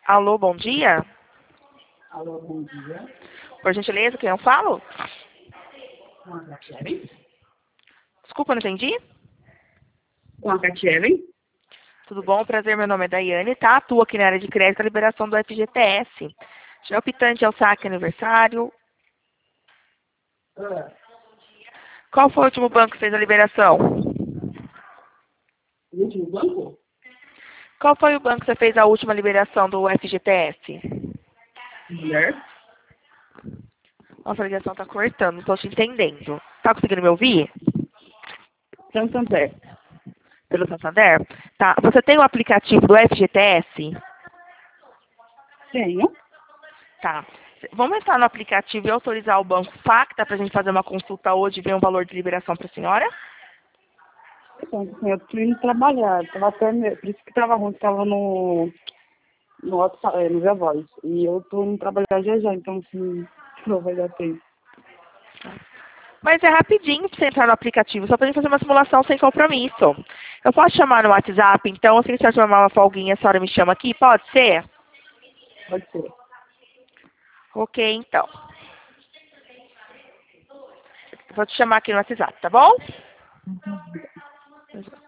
Alô, bom dia. Alô, bom dia. Por gentileza, quem eu falo? Com a Catiele? Desculpa, não entendi. Com a Catiele? Tudo bom? Prazer, meu nome é Daiane, tá? Atuo aqui na área de crédito e liberação do FGTS. Já é o pitante ao saque aniversário. Ah, Qual foi o último banco que fez a liberação? o último banco? Qual foi o banco que você fez a última liberação do FGTS? Mulher? Nossa, a ligação tá cortando, não tô te entendendo. Tá conseguindo me ouvir? Santander. Pelo Santander? Tá. Você tem o aplicativo do FGTS? Tenho. Tá. Vamos entrar no aplicativo e autorizar o Banco Facta para a gente fazer uma consulta hoje e ver um valor de liberação para a senhora? Então, assim, eu tô indo trabalhar. Tava até, por isso que tava ruim, que tava no WhatsApp, no Via Voz. E eu tô indo trabalhar já já, então assim, não vai dar tempo. Mas é rapidinho para você entrar no aplicativo, só para a gente fazer uma simulação sem compromisso. Eu posso chamar no WhatsApp, então, assim, se a senhora tomar uma folguinha, a senhora me chama aqui, pode ser? Pode ser. Ok, então. Vou te chamar aqui no WhatsApp, tá bom?